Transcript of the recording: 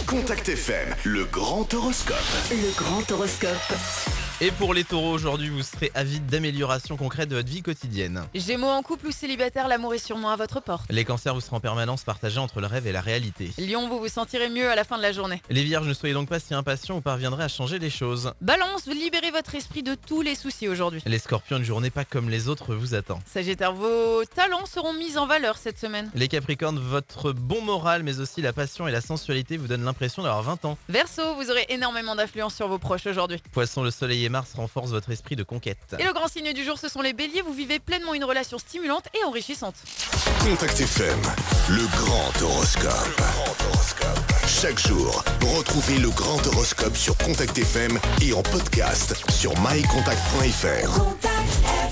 Contact FM, le grand horoscope. Le grand horoscope. Et pour les taureaux, aujourd'hui, vous serez avides d'amélioration concrète de votre vie quotidienne. Gémeaux, en couple ou célibataire, l'amour est sûrement à votre porte. Les cancers, vous serez en permanence partagés entre le rêve et la réalité. Lion, vous vous sentirez mieux à la fin de la journée. Les vierges, ne soyez donc pas si impatients, vous parviendrez à changer les choses. Balance, libérez votre esprit de tous les soucis aujourd'hui. Les scorpions, une journée pas comme les autres vous attend. Sagittaire, vos talents seront mis en valeur cette semaine. Les capricornes, votre bon moral, mais aussi la passion et la sensualité vous donnent l'impression d'avoir 20 ans. Verseau, vous aurez énormément d'influence sur vos proches aujourd'hui. Poissons, le soleil et Mars renforcent votre esprit de conquête. Et le grand signe du jour, ce sont les béliers, vous vivez pleinement une relation stimulante et enrichissante. Contact FM, le grand horoscope. Chaque jour, retrouvez le grand horoscope sur Contact FM et en podcast sur mycontact.fr. Contact